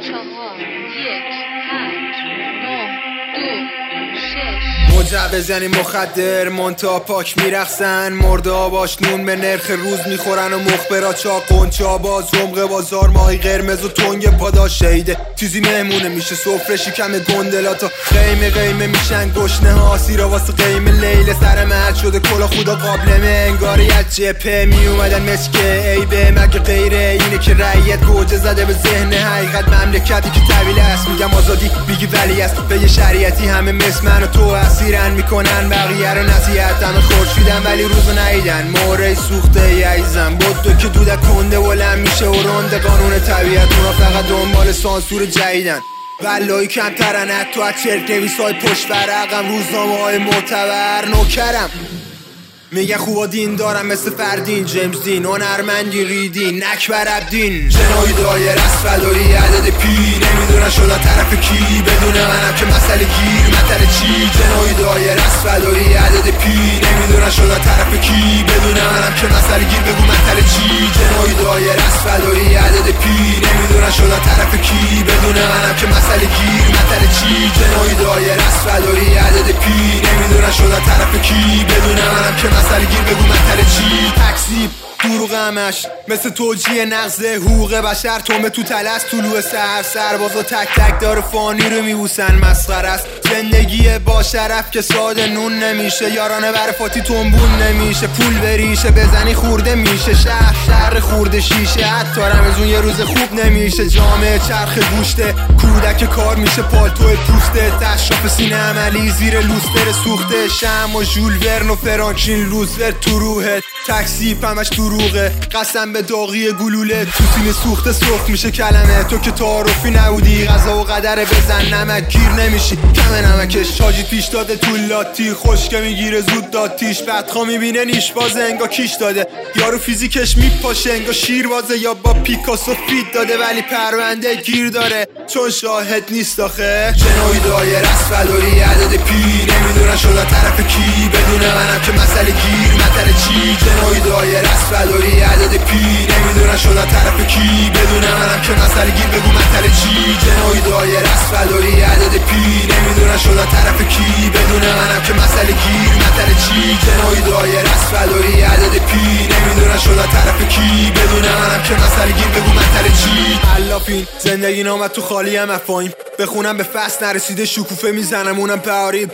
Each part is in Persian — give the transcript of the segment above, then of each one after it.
موجه بزنی مخدر منتا پاک میرخسن مرده باش نون به نرخ روز میخورن و مخبرات چا قنچا باز عمق بازار ماهی قرمز و تنگ پاداش شهیده چیزی مهمونه میشه سفره شکم گندلاتا قیمه میشن گشنه ها سیرا واسه قیمه لیل سر مرد شده کلا خدا قابلمه انگاری از جپه میومدن مسکه ای به مگه غیره اینه که رعیت گوجه زده به ذهن حقیقت مملکتی که طویل است میگم آزادی میگی ولی است به یه شریعتی همه مثل من و تو اسیرن میکنن بقیه رو نصیحت همه خورشیدن ولی روزو نیدن موره سوخته یعیزم بدو که دودک کنده ولم میشه و رنده قانون طبیعت اونا فقط دنبال سانسور جدیدن والایی کمترن حتی از چرک نویسای پشت ورقم روزنامه های معتبر نوکرم میگن خوبا دین دارم مثل فردین جیمز دین هنرمندی ریدین نکبر عبدین جنایی دایر از فدایی عدد پی نمیدونن شدن طرف کی بدون منم که مسئله گیر مطل چی جنایی دایر از فدایی عدد پی نمیدونن شدن طرف کی بدون منم که مسئله گیر بگو مطل چی جنایی دایر از فدایی عدد پی نمیدونن شدن طرف کی بدون منم که مسئله گیر مطل چی جنایی دایر از فدایی عدد پی نمیدونن شدن طرف کی بدون منم که مسئله گیر بگو مطل چی تکذیب دروغ همش مثل توجیه نقض حقوق بشر تومه تو تلس طلوع سربازا تک تک داره فانی رو میبوسن مسخره است زندگی با شرف که ساده نون نمیشه یارانه برفاتی تنبون نمیشه پول بریشه بزنی خورده میشه شهر خورده شیشه حتی رمزون یه روز خوب نمیشه جامعه چرخ گوشته کودک کار میشه پالتو پوسته تشرف سینه عملی زیر لوستر سوخته شم و ژول ورن و فرانکلین روزولت تو روحت تکسیب همش دروغه قسم به داغی گلوله تو سینه سوخته سرخ میشه کلمه تو که تعارفی نبودی قضا و قدر بزن نمک گیر نمیشی کم نمکش حاجی پیش داده تو لاتی خشکه میگیره زود داتیش بدخوا میبینه نیش بازه انگا کیش داده یارو فیزیکش میپاشه انگا شیر بازه یا با پیکاسو فیت داده ولی پرونده گیر داره چون شاهد نیست آخه جنایی دایر از فدایی عدد پی نمیدونن شدن طرف کی بدون منم که مسئله گیر مطل چی جنایی دایر از فدایی عدد پی نمیدونن شدن طرف کی بدون منم که مسئله گیر بگو مطل چی جنایی دایر از فدایی عدد پی نمیدونن شدن طرف کی بدون منم که مسئله گیر مطل چی جنایی دایر از فدایی عدد پی نمیدونن شدن طرف کی بدون منم که مسئله گیر بگو مطل چی علافین زندگی نامد تو خالی هم افایم بخونم به فصل نرسیده شکوفه میزنم اونم پاری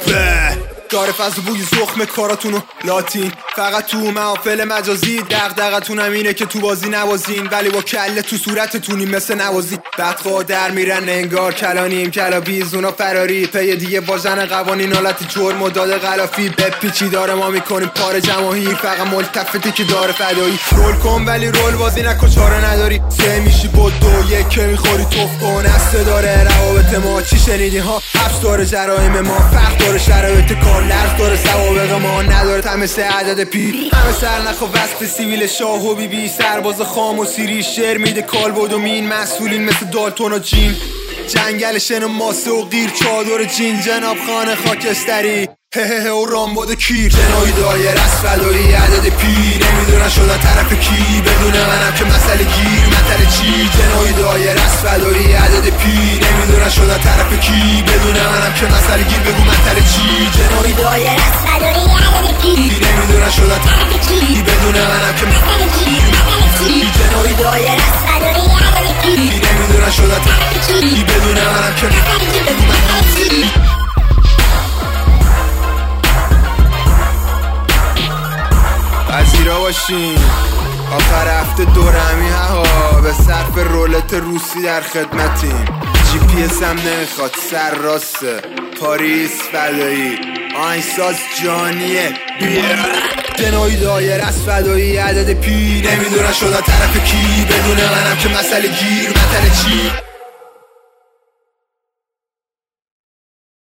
داره فضل بوی زخم کاراتونو لاتین فقط تو محافل مجازی دغدغتونم اینه که تو بازی نوازین ولی با کله تو صورتتونی مثل نوازی بدخواه در میرن انگار کلانیم کلابیز اونا فراری پی دیگه واژن قوانین حالت جرم و داده غلافی بپیچی داره ما میکنیم پار جماهیر فقط ملتفتی که داره فدایی رول کن ولی رول بازی نکن چاره نداری سه میشی با دو یک که میخوری توف کن استه داره روابط ما چی شنیدی ها حبس داره جرایم ما فرق داره شرایط کار لرز داره سوابق ما نداره تمس عدد پی همه سر نخوا وصف سیویل شاه و بی سرباز خام و سیری شعر میده کالبد و مین مسئولین مثل دالتون و جین جنگل شن و ماسه و غیر چادر جین جناب خانه خاکستری هه و رامباد کیر جنایی دایر از فدایی عدد پی نمیدونن شدن طرف کی بدون منم که مسئله گیر مطل چی جنایی دایر از فدایی عدد پی نمیدونن شدن طرف کی بدون منم که مسئله گیر بگو مطل چی جنایی دایر از فدایی عدد پی نمیدونن شدن طرف کی بدون منم که مسئله گیر مطل چی جنایی دایر از فدایی عدد پی نمیدونن شدن طرف کی بدون منم که مسئله گیر بگو مطل چی پذیرا باشین آخر هفته دورمی ها به صرف رولت روسی در خدمتیم جی پی اس هم نمیخواد سر راسته پاریس فدایی آهنگساز جانیه جنایی دایر از فدایی عدد پی نمیدونن شدن طرف کی بدون منم که مسئله گیر مطل چی